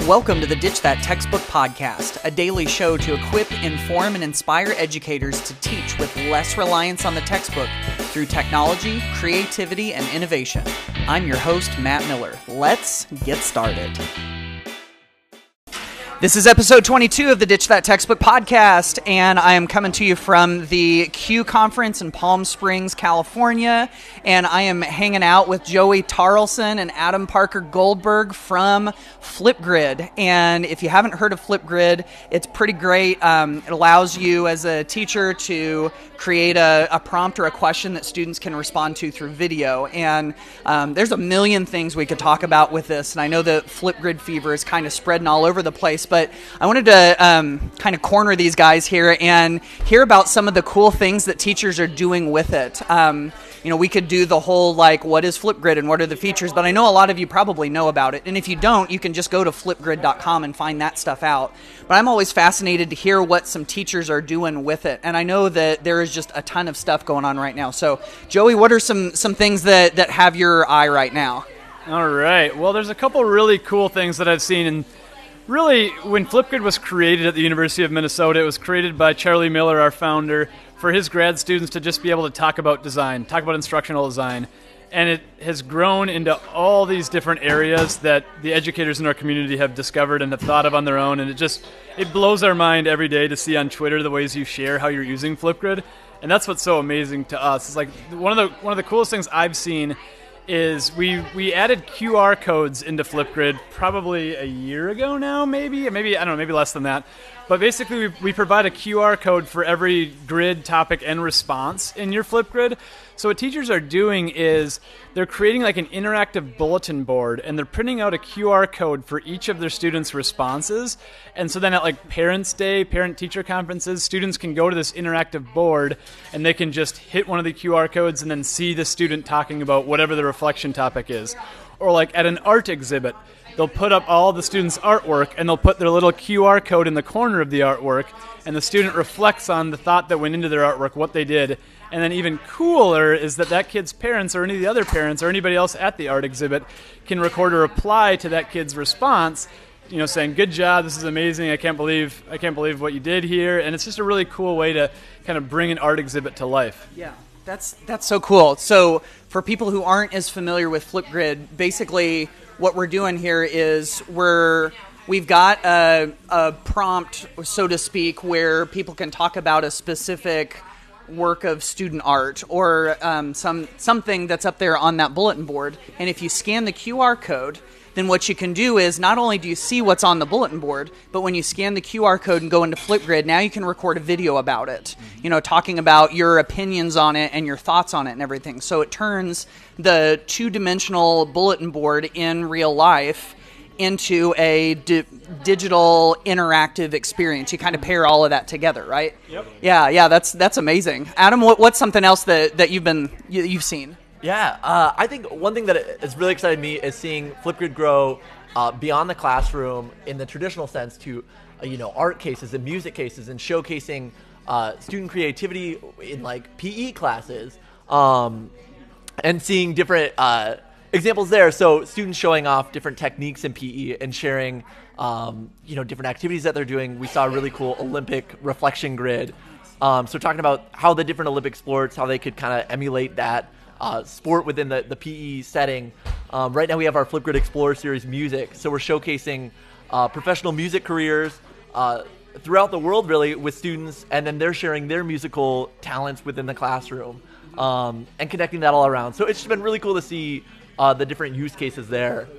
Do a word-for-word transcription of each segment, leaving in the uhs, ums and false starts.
Welcome to the Ditch That Textbook Podcast, a daily show to equip, inform, and inspire educators to teach with less reliance on the textbook through technology, creativity, and innovation. I'm your host, Matt Miller. Let's get started. This is episode twenty-two of the Ditch That Textbook Podcast, and I am coming to you from the Q Conference in Palm Springs, California, and I am hanging out with Joey Tarlson and Adam Parker Goldberg from Flipgrid. And if you haven't heard of Flipgrid, it's pretty great. Um, it allows you as a teacher to create a, a prompt or a question that students can respond to through video. And um, there's a million things we could talk about with this, and I know that Flipgrid fever is kind of spreading all over the place, but I wanted to um, kind of corner these guys here and hear about some of the cool things that teachers are doing with it. Um, you know, we could do the whole, like, what is Flipgrid and what are the features, but I know a lot of you probably know about it. And if you don't, you can just go to flipgrid dot com and find that stuff out. But I'm always fascinated to hear what some teachers are doing with it. And I know that there is just a ton of stuff going on right now. So, Joey, what are some, some things that, that have your eye right now? All right. Well, there's a couple really cool things that I've seen. And really, when Flipgrid was created at the University of Minnesota, it was created by Charlie Miller, our founder, for his grad students to just be able to talk about design, talk about instructional design. And it has grown into all these different areas that the educators in our community have discovered and have thought of on their own. And it just, it blows our mind every day to see on Twitter the ways you share how you're using Flipgrid. And that's what's so amazing to us. It's like one of the one of the coolest things I've seen is we we added Q R codes into Flipgrid probably a year ago now, maybe, maybe I don't know, maybe less than that. But basically, we, we provide a Q R code for every grid, topic, and response in your Flipgrid. So what teachers are doing is they're creating like an interactive bulletin board, and they're printing out a Q R code for each of their students' responses. And so then at like Parents' Day, parent-teacher conferences, students can go to this interactive board, and they can just hit one of the Q R codes and then see the student talking about whatever the reflection topic is. Or like at an art exhibit, they'll put up all the students' artwork, and they'll put their little Q R code in the corner of the artwork, and the student reflects on the thought that went into their artwork, what they did. And then even cooler is that that kid's parents or any of the other parents or anybody else at the art exhibit can record a reply to that kid's response, you know, saying, "Good job, this is amazing, I can't believe I can't believe what you did here." And it's just a really cool way to kind of bring an art exhibit to life. Yeah. That's that's so cool. So for people who aren't as familiar with Flipgrid, basically what we're doing here is we're we've got a, a prompt, so to speak, where people can talk about a specific work of student art or um, some something that's up there on that bulletin board. And if you scan the Q R code, then what you can do is not only do you see what's on the bulletin board, but when you scan the Q R code and go into Flipgrid, now you can record a video about it, you know, talking about your opinions on it and your thoughts on it and everything. So it turns the two-dimensional bulletin board in real life into a di- digital interactive experience. You kind of pair all of that together, right? Yep. Yeah, yeah, that's that's amazing. Adam, what, what's something else that, that you've been you, you've seen? Yeah, uh, I think one thing that has really excited me is seeing Flipgrid grow uh, beyond the classroom in the traditional sense to, uh, you know, art cases and music cases and showcasing uh, student creativity in like P E classes um, and seeing different uh, examples there. So students showing off different techniques in P E and sharing, um, you know, different activities that they're doing. We saw a really cool Olympic reflection grid. Um, so talking about how the different Olympic sports, how they could kind of emulate that Uh, sport within the, the P E setting. Um, right now we have our Flipgrid Explorer Series music. So we're showcasing uh, professional music careers uh, throughout the world, really, with students, and then they're sharing their musical talents within the classroom um, and connecting that all around. So it's just been really cool to see uh, the different use cases there.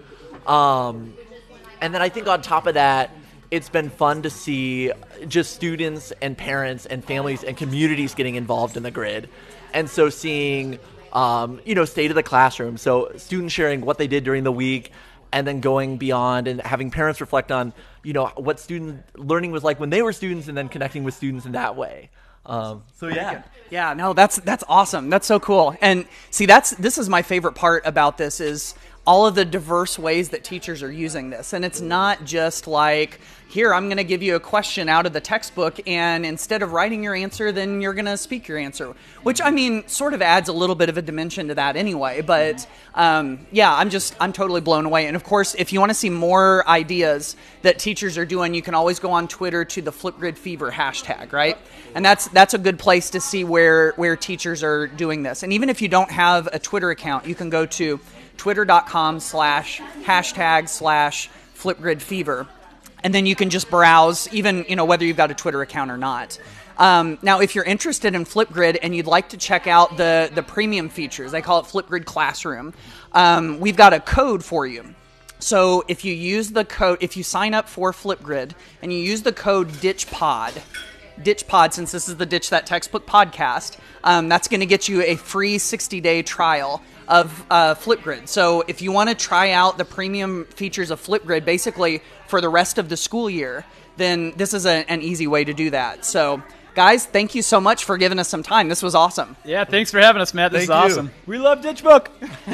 Um, and then I think on top of that, it's been fun to see just students and parents and families and communities getting involved in the grid. And so seeing Um, you know, state of the classroom. So students sharing what they did during the week and then going beyond and having parents reflect on, you know, what student learning was like when they were students and then connecting with students in that way. Um, so yeah. Yeah, no, that's that's awesome. That's so cool. And see, that's this is my favorite part about this is all of the diverse ways that teachers are using this. And it's not just like, here, I'm going to give you a question out of the textbook, and instead of writing your answer, then you're going to speak your answer, which, I mean, sort of adds a little bit of a dimension to that anyway. But um, yeah, I'm just, I'm totally blown away. And of course, if you want to see more ideas that teachers are doing, you can always go on Twitter to the Flipgrid Fever hashtag, right? And that's that's a good place to see where, where teachers are doing this. And even if you don't have a Twitter account, you can go to twitter.com slash hashtag slash Flipgrid Fever. And then you can just browse, even, you know, whether you've got a Twitter account or not. Um, now, if you're interested in Flipgrid and you'd like to check out the, the premium features, they call it Flipgrid Classroom, um, we've got a code for you. So if you use the code, if you sign up for Flipgrid and you use the code DitchPod, DitchPod, since this is the Ditch That Textbook podcast, um, that's going to get you a free sixty-day trial of uh, Flipgrid. So if you want to try out the premium features of Flipgrid, basically for the rest of the school year, then this is a, an easy way to do that. So guys, thank you so much for giving us some time. This was awesome. Yeah, thanks for having us, Matt. This Thank is you. awesome. We love Ditchbook.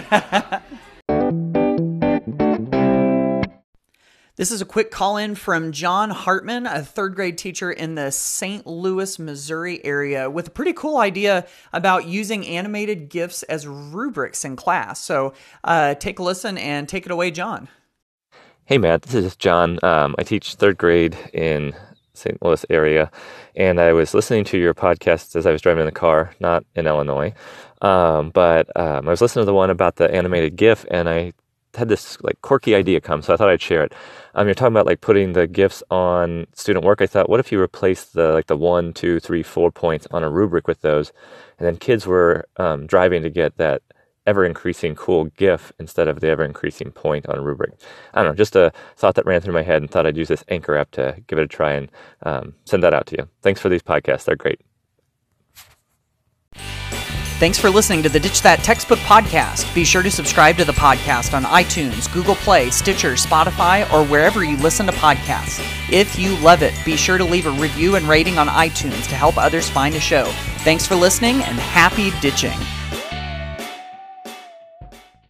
This is a quick call-in from John Hartman, a third grade teacher in the Saint Louis, Missouri area, with a pretty cool idea about using animated GIFs as rubrics in class. So uh, take a listen and take it away, John. Hey, Matt, this is John. Um, I teach third grade in Saint Louis area, and I was listening to your podcast as I was driving in the car, not in Illinois, um, but um, I was listening to the one about the animated GIF, and I had this like quirky idea come, so I thought I'd share it. Um, you're talking about like putting the GIFs on student work. I thought, what if you replace the like the one, two, three, four points on a rubric with those, and then kids were um, driving to get that ever-increasing cool GIF instead of the ever-increasing point on a rubric. I don't know, just a thought that ran through my head, and thought I'd use this Anchor app to give it a try and um, send that out to you. Thanks for these podcasts. They're great. Thanks for listening to the Ditch That Textbook podcast. Be sure to subscribe to the podcast on iTunes, Google Play, Stitcher, Spotify, or wherever you listen to podcasts. If you love it, be sure to leave a review and rating on iTunes to help others find the show. Thanks for listening, and happy ditching.